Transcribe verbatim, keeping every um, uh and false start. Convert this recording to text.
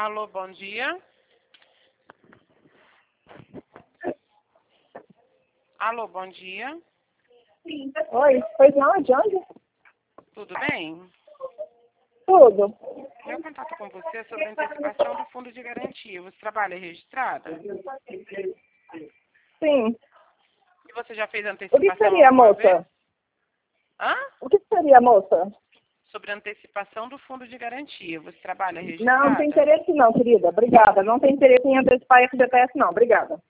Alô, bom dia. Alô, bom dia. Oi, pois não, é de onde? Tudo bem? Tudo. Meu contato com você é sobre a antecipação do fundo de garantia. Você trabalha registrada? Sim. E você já fez a O antecipação que seria, alguma vez? moça? Hã? O que seria, moça? Sobre a antecipação do fundo de garantia. Você trabalha Não, não tem registrada? interesse não, querida. Obrigada. Não tem interesse em antecipar F G T S não. Obrigada.